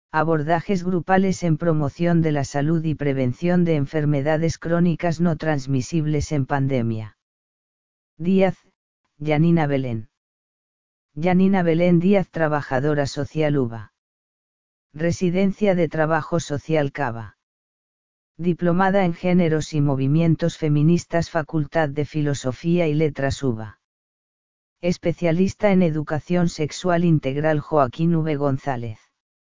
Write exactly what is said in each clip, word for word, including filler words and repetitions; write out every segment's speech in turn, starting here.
Abordajes grupales en promoción de la salud y prevención de enfermedades crónicas no transmisibles en pandemia. Díaz, Yanina Belén. Yanina Belén Díaz, trabajadora social U B A. Residencia de Trabajo Social Cava. Diplomada en Géneros y Movimientos Feministas, Facultad de Filosofía y Letras U B A. Especialista en Educación Sexual Integral Joaquín V. González.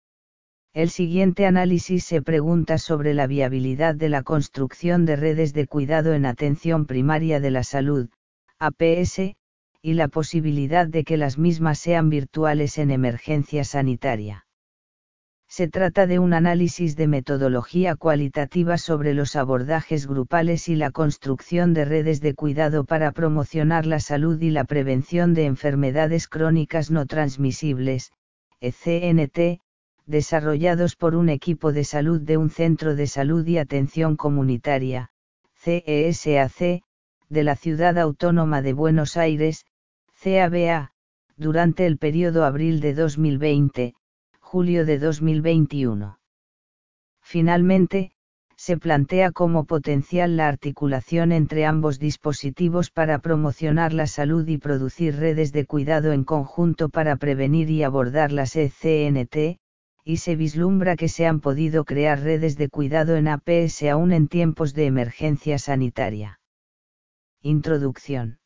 El siguiente análisis se pregunta sobre la viabilidad de la construcción de redes de cuidado en atención primaria de la salud, A P S, y la posibilidad de que las mismas sean virtuales en emergencia sanitaria. Se trata de un análisis de metodología cualitativa sobre los abordajes grupales y la construcción de redes de cuidado para promocionar la salud y la prevención de enfermedades crónicas no transmisibles, E C N T, desarrollados por un equipo de salud de un centro de salud y atención comunitaria, C E S A C, de la Ciudad Autónoma de Buenos Aires, C A B A, durante el periodo abril de dos mil veinte, julio de dos mil veintiuno. Finalmente, se plantea como potencial la articulación entre ambos dispositivos para promocionar la salud y producir redes de cuidado en conjunto para prevenir y abordar las E C N T, y se vislumbra que se han podido crear redes de cuidado en A P S aún en tiempos de emergencia sanitaria. Introducción.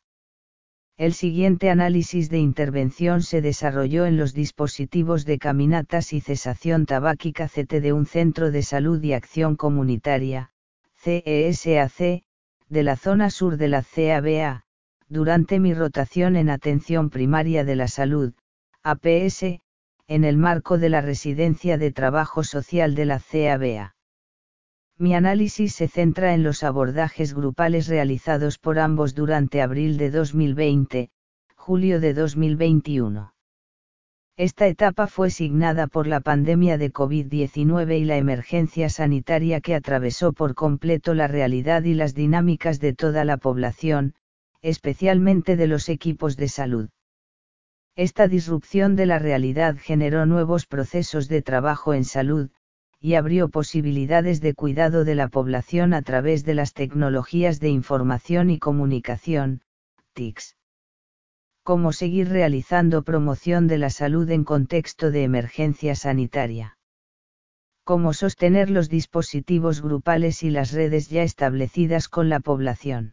El siguiente análisis de intervención se desarrolló en los dispositivos de caminatas y cesación tabáquica C T de un centro de salud y acción comunitaria, C E S A C, de la zona sur de la C A B A, durante mi rotación en atención primaria de la salud, A P S, en el marco de la Residencia de Trabajo Social de la C A B A. Mi análisis se centra en los abordajes grupales realizados por ambos durante abril de dos mil veinte, julio de dos mil veintiuno. Esta etapa fue signada por la pandemia de COVID diecinueve y la emergencia sanitaria que atravesó por completo la realidad y las dinámicas de toda la población, especialmente de los equipos de salud. Esta disrupción de la realidad generó nuevos procesos de trabajo en salud, y abrió posibilidades de cuidado de la población a través de las tecnologías de información y comunicación, T I Cs. Cómo seguir realizando promoción de la salud en contexto de emergencia sanitaria. Cómo sostener los dispositivos grupales y las redes ya establecidas con la población.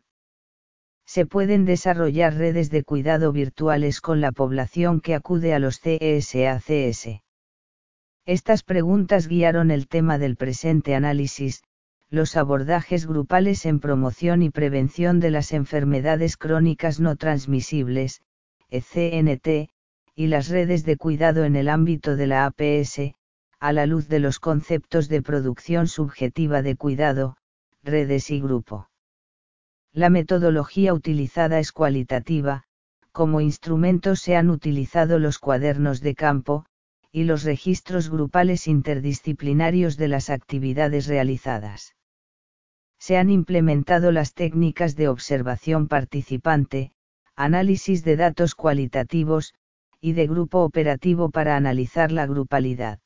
Se pueden desarrollar redes de cuidado virtuales con la población que acude a los C E S A C S. Estas preguntas guiaron el tema del presente análisis, los abordajes grupales en promoción y prevención de las enfermedades crónicas no transmisibles, E C N T, y las redes de cuidado en el ámbito de la A P S, a la luz de los conceptos de producción subjetiva de cuidado, redes y grupo. La metodología utilizada es cualitativa, como instrumentos se han utilizado los cuadernos de campo, y los registros grupales interdisciplinarios de las actividades realizadas. Se han implementado las técnicas de observación participante, análisis de datos cualitativos, y de grupo operativo para analizar la grupalidad.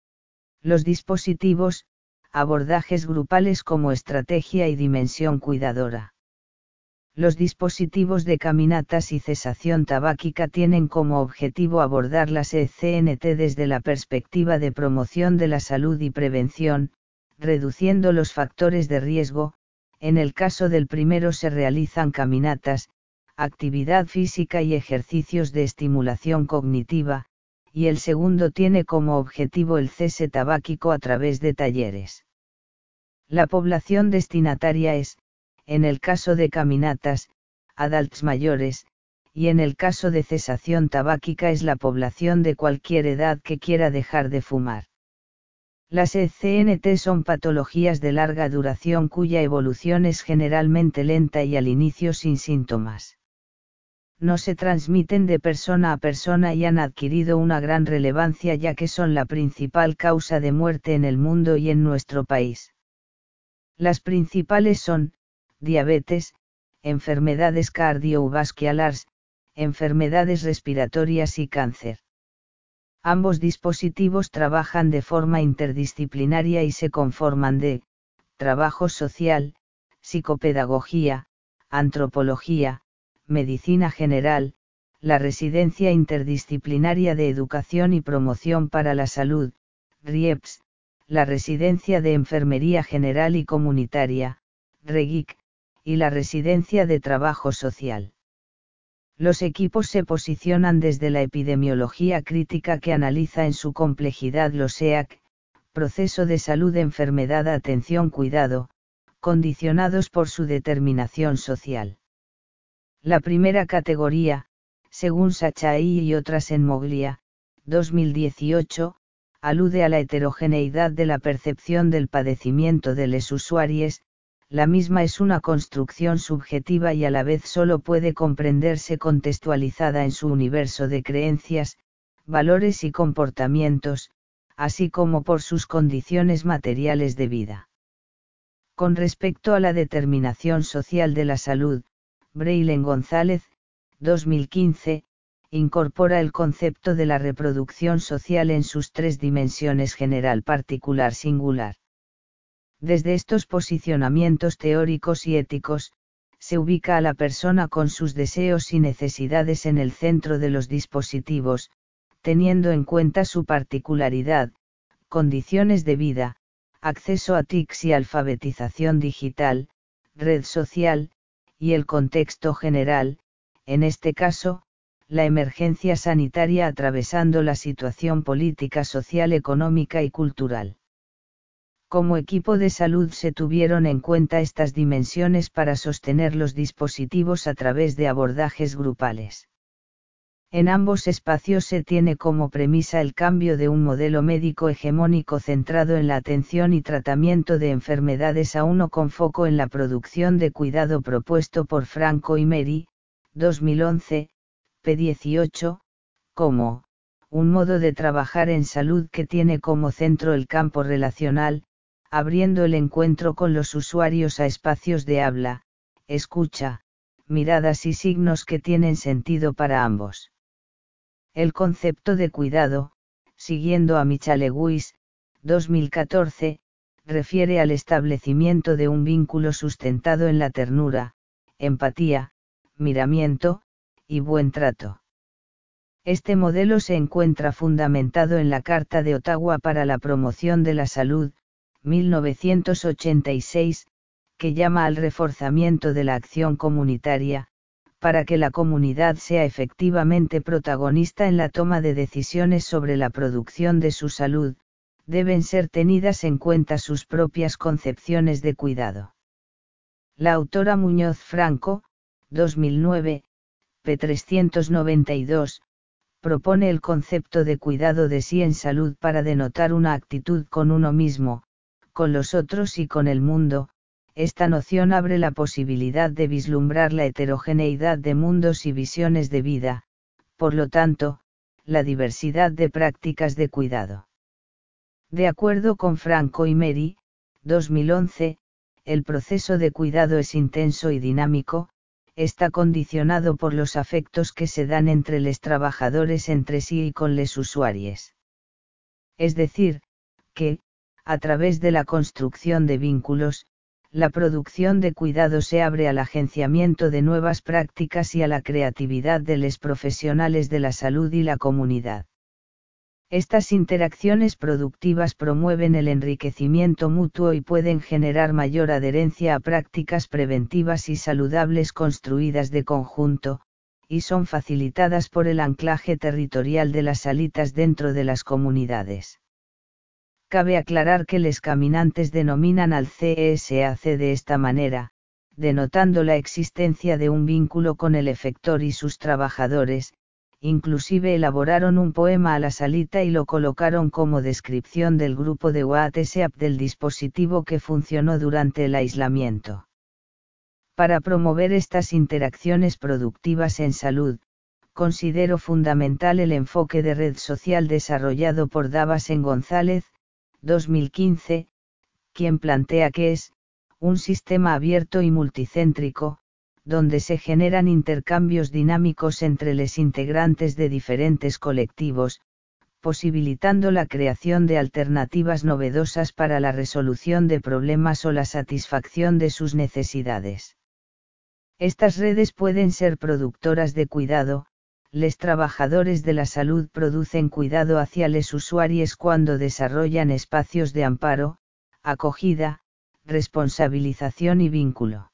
Los dispositivos, abordajes grupales como estrategia y dimensión cuidadora. Los dispositivos de caminatas y cesación tabáquica tienen como objetivo abordar las E C N T desde la perspectiva de promoción de la salud y prevención, reduciendo los factores de riesgo. En el caso del primero se realizan caminatas, actividad física y ejercicios de estimulación cognitiva, y el segundo tiene como objetivo el cese tabáquico a través de talleres. La población destinataria es, en el caso de caminatas, adultos mayores, y en el caso de cesación tabáquica es la población de cualquier edad que quiera dejar de fumar. Las E C N T son patologías de larga duración cuya evolución es generalmente lenta y al inicio sin síntomas. No se transmiten de persona a persona y han adquirido una gran relevancia ya que son la principal causa de muerte en el mundo y en nuestro país. Las principales son, diabetes, enfermedades cardiovasculares, enfermedades respiratorias y cáncer. Ambos dispositivos trabajan de forma interdisciplinaria y se conforman de trabajo social, psicopedagogía, antropología, medicina general, la Residencia Interdisciplinaria de Educación y Promoción para la Salud, RIEPS, la Residencia de Enfermería General y Comunitaria, REGIC, y la Residencia de Trabajo Social. Los equipos se posicionan desde la epidemiología crítica que analiza en su complejidad los E A C, proceso de salud, enfermedad, atención, cuidado, condicionados por su determinación social. La primera categoría, según Sachai y otras en Moglia, dos mil dieciocho, alude a la heterogeneidad de la percepción del padecimiento de les usuarios. La misma es una construcción subjetiva y a la vez solo puede comprenderse contextualizada en su universo de creencias, valores y comportamientos, así como por sus condiciones materiales de vida. Con respecto a la determinación social de la salud, Breilen González, dos mil quince, incorpora el concepto de la reproducción social en sus tres dimensiones: general, particular, singular. Desde estos posicionamientos teóricos y éticos, se ubica a la persona con sus deseos y necesidades en el centro de los dispositivos, teniendo en cuenta su particularidad, condiciones de vida, acceso a T I Cs y alfabetización digital, red social, y el contexto general, en este caso, la emergencia sanitaria atravesando la situación política, social, económica y cultural. Como equipo de salud se tuvieron en cuenta estas dimensiones para sostener los dispositivos a través de abordajes grupales. En ambos espacios se tiene como premisa el cambio de un modelo médico hegemónico centrado en la atención y tratamiento de enfermedades a uno con foco en la producción de cuidado propuesto por Franco y Meri, dos mil once, p dieciocho, como un modo de trabajar en salud que tiene como centro el campo relacional, abriendo el encuentro con los usuarios a espacios de habla, escucha, miradas y signos que tienen sentido para ambos. El concepto de cuidado, siguiendo a Michalewicz, dos mil catorce, refiere al establecimiento de un vínculo sustentado en la ternura, empatía, miramiento, y buen trato. Este modelo se encuentra fundamentado en la Carta de Ottawa para la Promoción de la Salud, mil novecientos ochenta y seis, que llama al reforzamiento de la acción comunitaria, para que la comunidad sea efectivamente protagonista en la toma de decisiones sobre la producción de su salud, deben ser tenidas en cuenta sus propias concepciones de cuidado. La autora Muñoz Franco, dos mil nueve, p trescientos noventa y dos, propone el concepto de cuidado de sí en salud para denotar una actitud con uno mismo, con los otros y con el mundo. Esta noción abre la posibilidad de vislumbrar la heterogeneidad de mundos y visiones de vida, por lo tanto, la diversidad de prácticas de cuidado. De acuerdo con Franco y Meri, dos mil once, el proceso de cuidado es intenso y dinámico, está condicionado por los afectos que se dan entre les trabajadores entre sí y con les usuarios. Es decir, que, a través de la construcción de vínculos, la producción de cuidado se abre al agenciamiento de nuevas prácticas y a la creatividad de les profesionales de la salud y la comunidad. Estas interacciones productivas promueven el enriquecimiento mutuo y pueden generar mayor adherencia a prácticas preventivas y saludables construidas de conjunto, y son facilitadas por el anclaje territorial de las salitas dentro de las comunidades. Cabe aclarar que les caminantes denominan al C S A C de esta manera, denotando la existencia de un vínculo con el efector y sus trabajadores. Inclusive elaboraron un poema a la salita y lo colocaron como descripción del grupo de WhatsApp del dispositivo que funcionó durante el aislamiento. Para promover estas interacciones productivas en salud, considero fundamental el enfoque de red social desarrollado por Davasen González, dos mil quince, quien plantea que es un sistema abierto y multicéntrico, donde se generan intercambios dinámicos entre los integrantes de diferentes colectivos, posibilitando la creación de alternativas novedosas para la resolución de problemas o la satisfacción de sus necesidades. Estas redes pueden ser productoras de cuidado. Les trabajadores de la salud producen cuidado hacia les usuarios cuando desarrollan espacios de amparo, acogida, responsabilización y vínculo.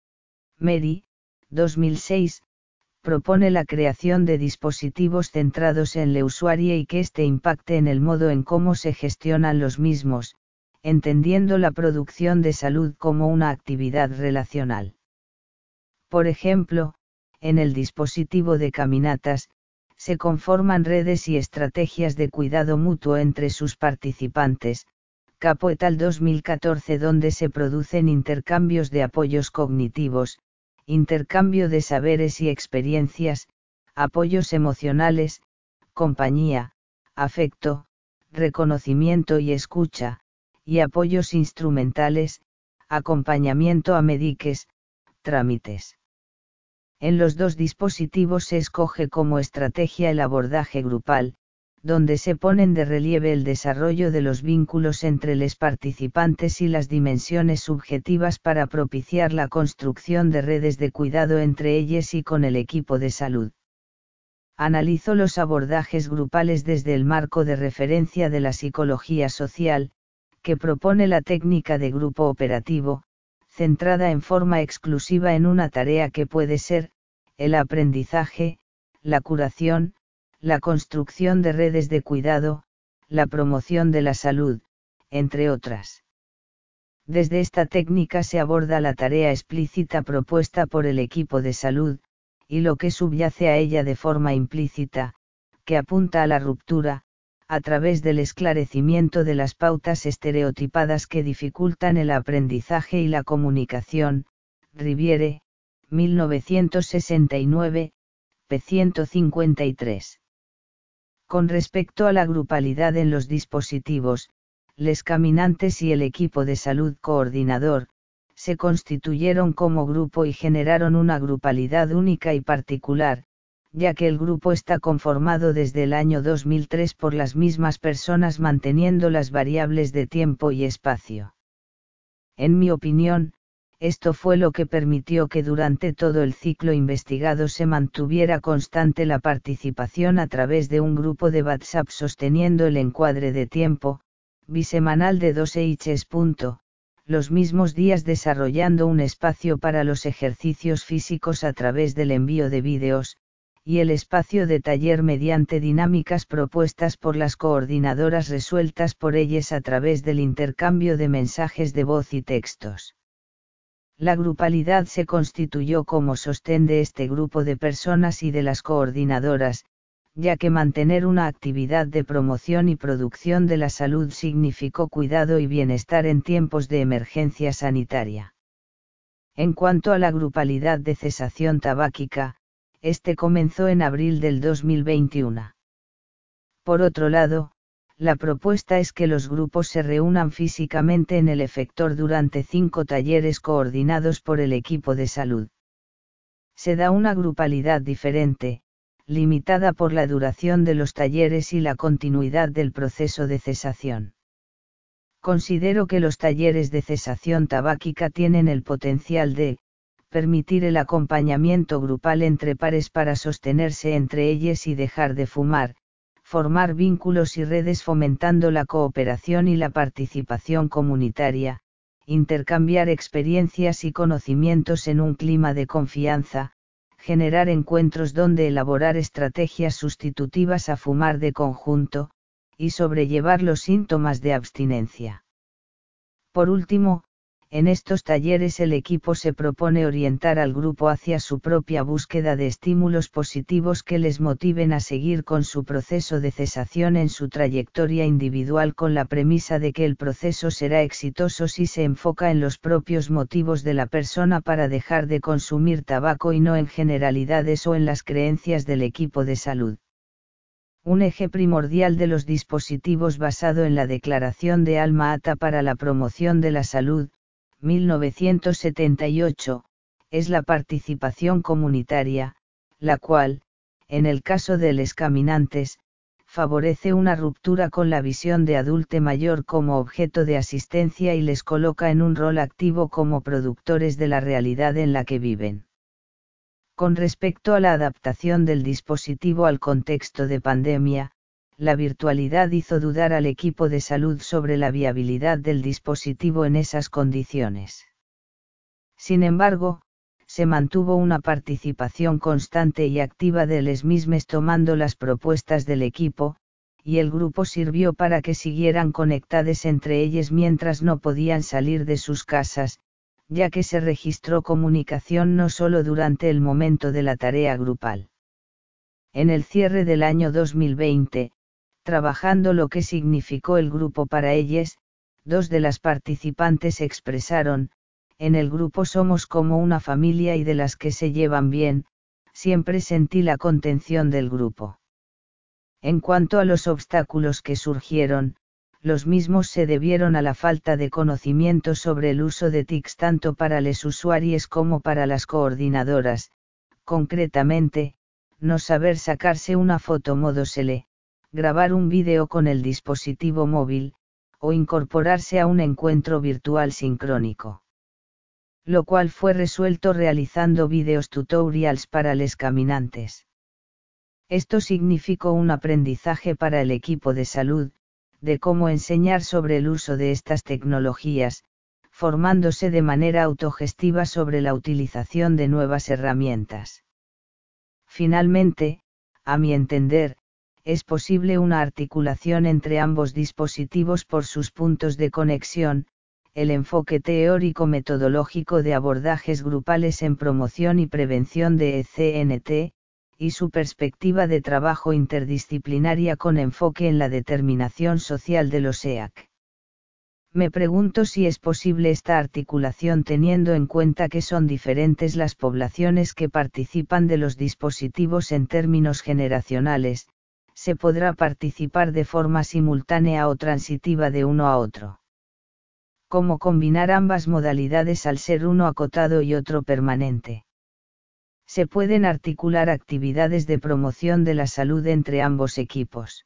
Meri, dos mil seis, propone la creación de dispositivos centrados en el usuario y que éste impacte en el modo en cómo se gestionan los mismos, entendiendo la producción de salud como una actividad relacional. Por ejemplo, en el dispositivo de caminatas, se conforman redes y estrategias de cuidado mutuo entre sus participantes, Capo et al. dos mil catorce, donde se producen intercambios de apoyos cognitivos, intercambio de saberes y experiencias, apoyos emocionales, compañía, afecto, reconocimiento y escucha, y apoyos instrumentales, acompañamiento a mediques, trámites. En los dos dispositivos se escoge como estrategia el abordaje grupal, donde se ponen de relieve el desarrollo de los vínculos entre los participantes y las dimensiones subjetivas para propiciar la construcción de redes de cuidado entre ellos y con el equipo de salud. Analizo los abordajes grupales desde el marco de referencia de la psicología social, que propone la técnica de grupo operativo, centrada en forma exclusiva en una tarea que puede ser, el aprendizaje, la curación, la construcción de redes de cuidado, la promoción de la salud, entre otras. Desde esta técnica se aborda la tarea explícita propuesta por el equipo de salud, y lo que subyace a ella de forma implícita, que apunta a la ruptura, a través del esclarecimiento de las pautas estereotipadas que dificultan el aprendizaje y la comunicación. Riviere, mil novecientos sesenta y nueve, p. ciento cincuenta y tres. Con respecto a la grupalidad en los dispositivos, les caminantes y el equipo de salud coordinador, se constituyeron como grupo y generaron una grupalidad única y particular, ya que el grupo está conformado desde el año dos mil tres por las mismas personas manteniendo las variables de tiempo y espacio. En mi opinión, esto fue lo que permitió que durante todo el ciclo investigado se mantuviera constante la participación a través de un grupo de WhatsApp sosteniendo el encuadre de tiempo, bisemanal de dos h's. Los mismos días desarrollando un espacio para los ejercicios físicos a través del envío de vídeos, y el espacio de taller mediante dinámicas propuestas por las coordinadoras resueltas por ellas a través del intercambio de mensajes de voz y textos. La grupalidad se constituyó como sostén de este grupo de personas y de las coordinadoras, ya que mantener una actividad de promoción y producción de la salud significó cuidado y bienestar en tiempos de emergencia sanitaria. En cuanto a la grupalidad de cesación tabáquica, este comenzó en abril del dos mil veintiuno. Por otro lado, la propuesta es que los grupos se reúnan físicamente en el efector durante cinco talleres coordinados por el equipo de salud. Se da una grupalidad diferente, limitada por la duración de los talleres y la continuidad del proceso de cesación. Considero que los talleres de cesación tabáquica tienen el potencial de permitir el acompañamiento grupal entre pares para sostenerse entre ellos y dejar de fumar, formar vínculos y redes fomentando la cooperación y la participación comunitaria, intercambiar experiencias y conocimientos en un clima de confianza, generar encuentros donde elaborar estrategias sustitutivas a fumar de conjunto, y sobrellevar los síntomas de abstinencia. Por último, en estos talleres el equipo se propone orientar al grupo hacia su propia búsqueda de estímulos positivos que les motiven a seguir con su proceso de cesación en su trayectoria individual con la premisa de que el proceso será exitoso si se enfoca en los propios motivos de la persona para dejar de consumir tabaco y no en generalidades o en las creencias del equipo de salud. Un eje primordial de los dispositivos basado en la Declaración de Alma-Ata para la Promoción de la Salud, mil novecientos setenta y ocho, es la participación comunitaria, la cual, en el caso de les caminantes, favorece una ruptura con la visión de adulte mayor como objeto de asistencia y les coloca en un rol activo como productores de la realidad en la que viven. Con respecto a la adaptación del dispositivo al contexto de pandemia, la virtualidad hizo dudar al equipo de salud sobre la viabilidad del dispositivo en esas condiciones. Sin embargo, se mantuvo una participación constante y activa de les mismes tomando las propuestas del equipo, y el grupo sirvió para que siguieran conectados entre ellos mientras no podían salir de sus casas, ya que se registró comunicación no solo durante el momento de la tarea grupal. En el cierre del año dos mil veinte, trabajando lo que significó el grupo para ellos, dos de las participantes expresaron: en el grupo somos como una familia y de las que se llevan bien, siempre sentí la contención del grupo. En cuanto a los obstáculos que surgieron, los mismos se debieron a la falta de conocimiento sobre el uso de T I Cs tanto para los usuarios como para las coordinadoras, concretamente, no saber sacarse una foto modo sele, grabar un vídeo con el dispositivo móvil, o incorporarse a un encuentro virtual sincrónico. Lo cual fue resuelto realizando vídeos tutorials para les caminantes. Esto significó un aprendizaje para el equipo de salud, de cómo enseñar sobre el uso de estas tecnologías, formándose de manera autogestiva sobre la utilización de nuevas herramientas. Finalmente, a mi entender, es posible una articulación entre ambos dispositivos por sus puntos de conexión, el enfoque teórico-metodológico de abordajes grupales en promoción y prevención de E C N T, y su perspectiva de trabajo interdisciplinaria con enfoque en la determinación social de los E A C. Me pregunto si es posible esta articulación teniendo en cuenta que son diferentes las poblaciones que participan de los dispositivos en términos generacionales, se podrá participar de forma simultánea o transitiva de uno a otro. ¿Cómo combinar ambas modalidades al ser uno acotado y otro permanente? Se pueden articular actividades de promoción de la salud entre ambos equipos.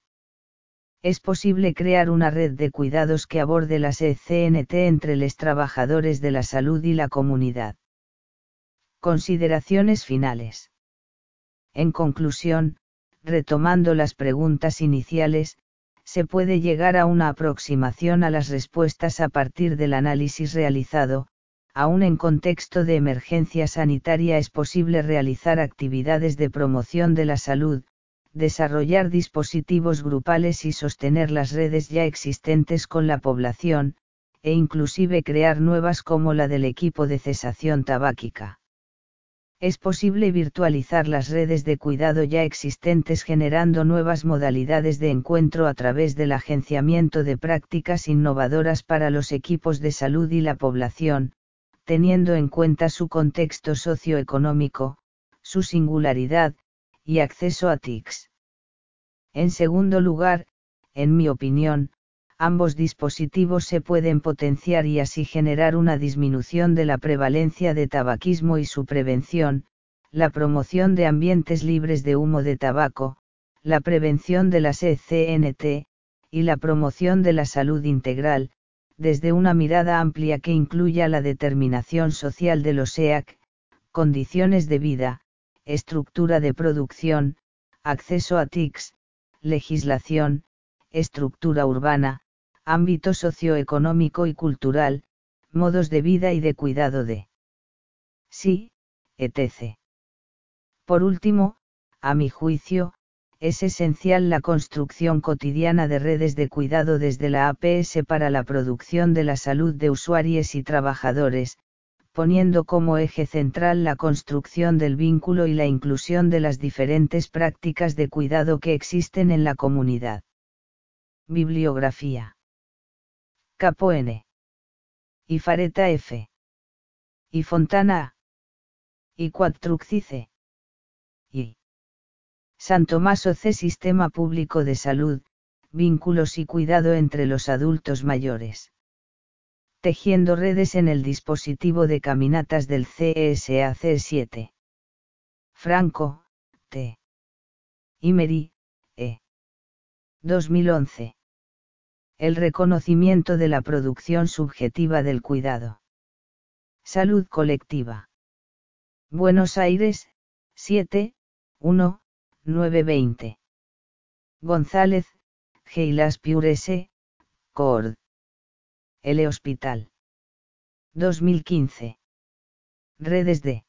Es posible crear una red de cuidados que aborde las E C N T entre los trabajadores de la salud y la comunidad. Consideraciones finales. En conclusión, retomando las preguntas iniciales, se puede llegar a una aproximación a las respuestas a partir del análisis realizado. Aún en contexto de emergencia sanitaria es posible realizar actividades de promoción de la salud, desarrollar dispositivos grupales y sostener las redes ya existentes con la población, e inclusive crear nuevas como la del equipo de cesación tabáquica. Es posible virtualizar las redes de cuidado ya existentes generando nuevas modalidades de encuentro a través del agenciamiento de prácticas innovadoras para los equipos de salud y la población, teniendo en cuenta su contexto socioeconómico, su singularidad, y acceso a T I Cs. En segundo lugar, en mi opinión, ambos dispositivos se pueden potenciar y así generar una disminución de la prevalencia de tabaquismo y su prevención, la promoción de ambientes libres de humo de tabaco, la prevención de las E C N T, y la promoción de la salud integral, desde una mirada amplia que incluya la determinación social de los E A C, condiciones de vida, estructura de producción, acceso a T I Cs, legislación, estructura urbana, ámbito socioeconómico y cultural, modos de vida y de cuidado de sí, etcétera. Por último, a mi juicio, es esencial la construcción cotidiana de redes de cuidado desde la A P S para la producción de la salud de usuarios y trabajadores, poniendo como eje central la construcción del vínculo y la inclusión de las diferentes prácticas de cuidado que existen en la comunidad. Bibliografía. Capo N. Y Fareta F. Y Fontana A. Y Quattrucci C. Y. San Tommaso C. Sistema Público de Salud, Vínculos y Cuidado entre los Adultos Mayores. Tejiendo redes en el dispositivo de caminatas del C S A C siete. Franco, T. Imery, E. dos mil once. El reconocimiento de la producción subjetiva del cuidado. Salud colectiva. Buenos Aires, siete, uno, nueve veinte. González, Geilas Pure S, Cord. L. Hospital. dos mil quince. Redes de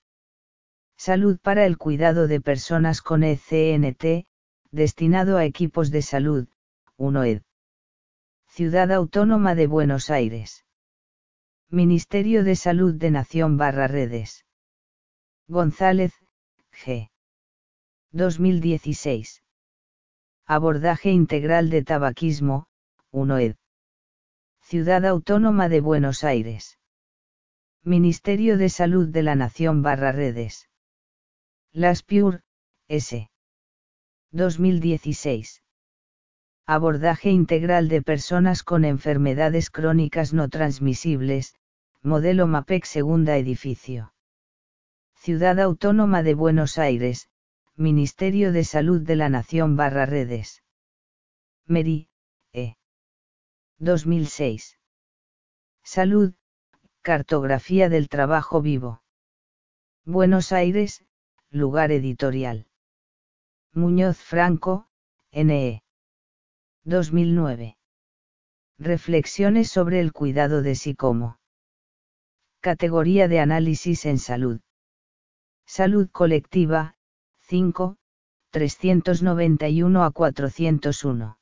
salud para el cuidado de personas con E C N T, destinado a equipos de salud, uno E D. Ciudad Autónoma de Buenos Aires. Ministerio de Salud de Nación barra Redes. González, G. dos mil dieciséis. Abordaje integral de tabaquismo, uno E D. Ciudad Autónoma de Buenos Aires. Ministerio de Salud de la Nación barra Redes. Las Pure, S. dos mil dieciséis. Abordaje integral de personas con enfermedades crónicas no transmisibles, modelo MAPEC segunda edificio. Ciudad Autónoma de Buenos Aires, Ministerio de Salud de la Nación barra Redes. Meri, E. dos mil seis. Salud, cartografía del trabajo vivo. Buenos Aires, lugar editorial. Muñoz Franco, N E dos mil nueve. Reflexiones sobre el cuidado de sí como categoría de análisis en salud. Salud colectiva, cinco, trescientos noventa y uno a cuatrocientos uno.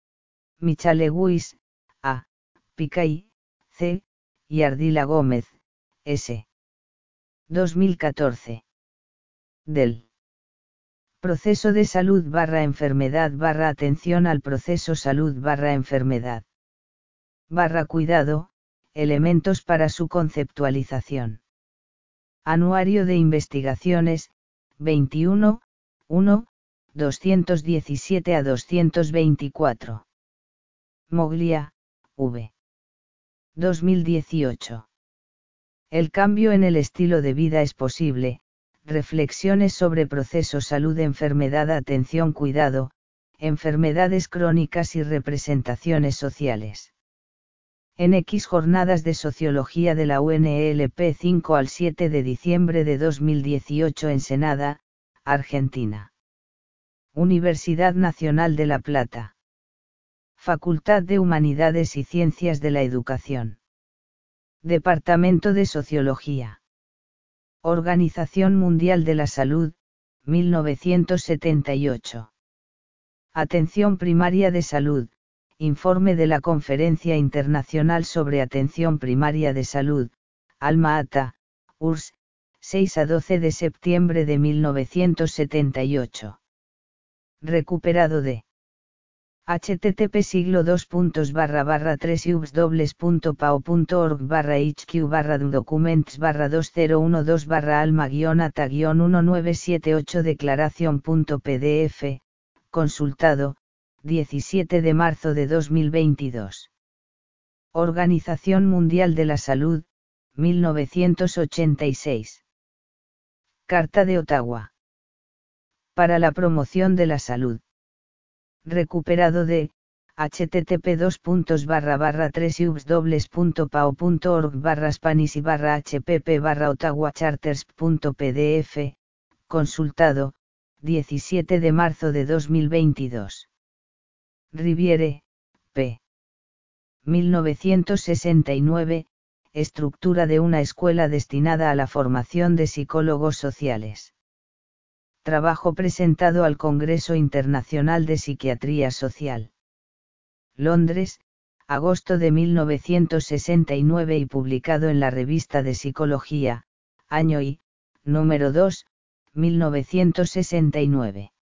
Michalewis, A, Picay, C, y Ardila Gómez, S. dos mil catorce. Del proceso de salud barra enfermedad barra atención al proceso salud barra enfermedad barra cuidado, elementos para su conceptualización. Anuario de Investigaciones, veintiuno, uno, doscientos diecisiete a doscientos veinticuatro. Moglia, V. dos mil dieciocho. El cambio en el estilo de vida es posible. Reflexiones sobre proceso salud enfermedad atención cuidado, enfermedades crónicas y representaciones sociales. En X Jornadas de Sociología de la U N L P cinco al siete de diciembre de dos mil dieciocho Ensenada, Argentina. Universidad Nacional de La Plata. Facultad de Humanidades y Ciencias de la Educación. Departamento de Sociología. Organización Mundial de la Salud, mil novecientos setenta y ocho. Atención Primaria de Salud, Informe de la Conferencia Internacional sobre Atención Primaria de Salud, Alma Ata, U R S S, seis a doce de septiembre de mil novecientos setenta y ocho. Recuperado de http siglo dos puntos barra barra tres ubs punto pao punto org barra hq barra documents barra dos cero uno dos barra alma guión ata guión uno nueve siete ocho declaración punto pdf, consultado, diecisiete de marzo de dos mil veintidós. Organización Mundial de la Salud, mil novecientos ochenta y seis. Carta de Ottawa. Para la promoción de la salud. Recuperado de http dos puntos barra barra tres ubs punto pao punto org barra spanish y barra hpp barra ottawa charters punto pdf, consultado, diecisiete de marzo de dos mil veintidós. Riviere, P. mil novecientos sesenta y nueve, estructura de una escuela destinada a la formación de psicólogos sociales. Trabajo presentado al Congreso Internacional de Psiquiatría Social. Londres, agosto de mil novecientos sesenta y nueve y publicado en la Revista de Psicología, año y, número dos, mil novecientos sesenta y nueve.